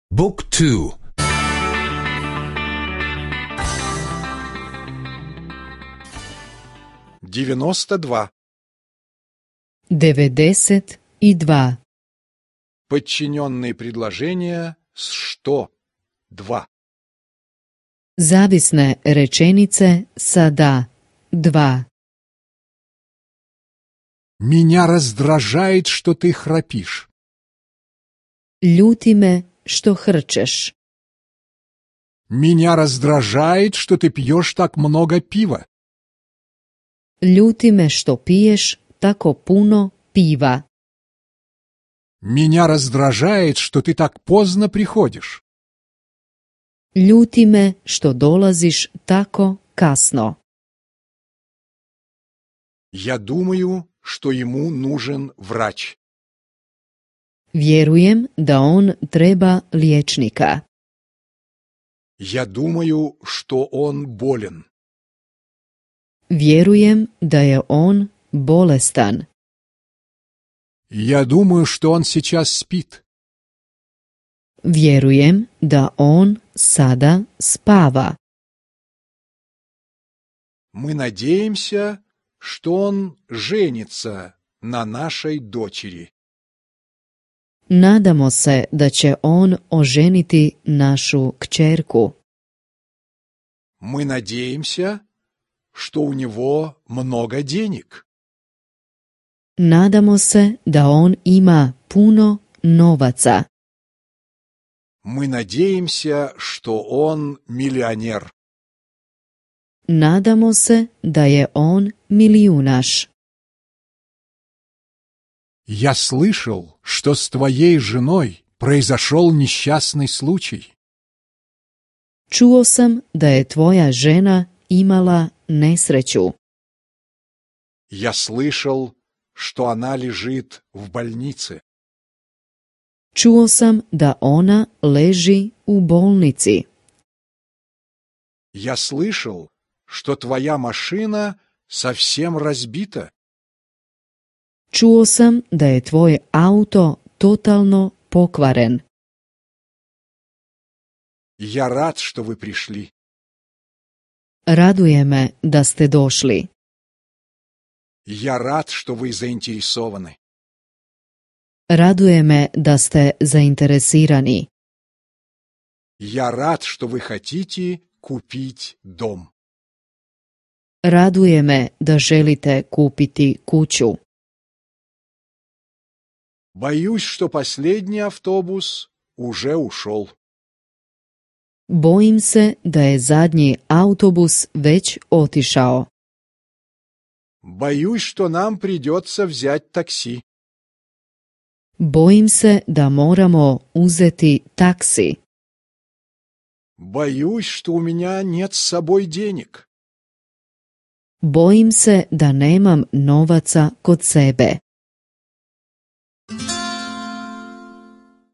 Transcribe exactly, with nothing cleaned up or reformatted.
Book two. девяносто два. devedeset i dva. Подчиненные предложения с «что» два. Zavisne rečenice sa da. Dva. Меня раздражает, что ты храпишь. Ljuti me što hrčeš. Меня раздражает, что ты пьешь так много пива. Ljuti me što piješ tako puno piva. Меня раздражает, что ты так поздно приходишь. Ljuti me što dolaziš tako kasno. Я думаю, что ему нужен врач. Vjerujem da on treba liječnika. Я думаю, что он болен. Vjerujem da je on bolestan. Я думаю, что он сейчас спит. Vjerujem da on sada spava. Мы надеемся, что он женится на нашей дочери. Nadamo se da će on oženiti našu kćerku. Мы надеемся, что у него много денег. Nadamo se da on ima puno novaca. Мы надеемся, что он миллионер. Nadamo se da je on milijunaš. Я слышал, что с твоей женой произошел несчастный случай. Čuo sam da je tvoja žena imala nesreću. Я слышал, что она лежит в больнице. Čuo sam da ona leži u bolnici. Я слышал, что твоя машина совсем разбита. Čuo sam da je tvoj auto totalno pokvaren. Я рад, что вы пришли. Raduje me da ste došli. Я рад, что вы заинтересованы. Raduje me da ste zainteresirani. Я рад, что вы хотите купить дом. Raduje me da želite kupiti kuću. Боюсь, что последний автобус уже ушел. Bojim se da je zadnji autobus već otišao. Боюсь, что нам придется взять такси. Bojim se da moramo uzeti taksi. Боюсь, что у меня нет с собой денег. Bojim se da nemam novaca kod sebe.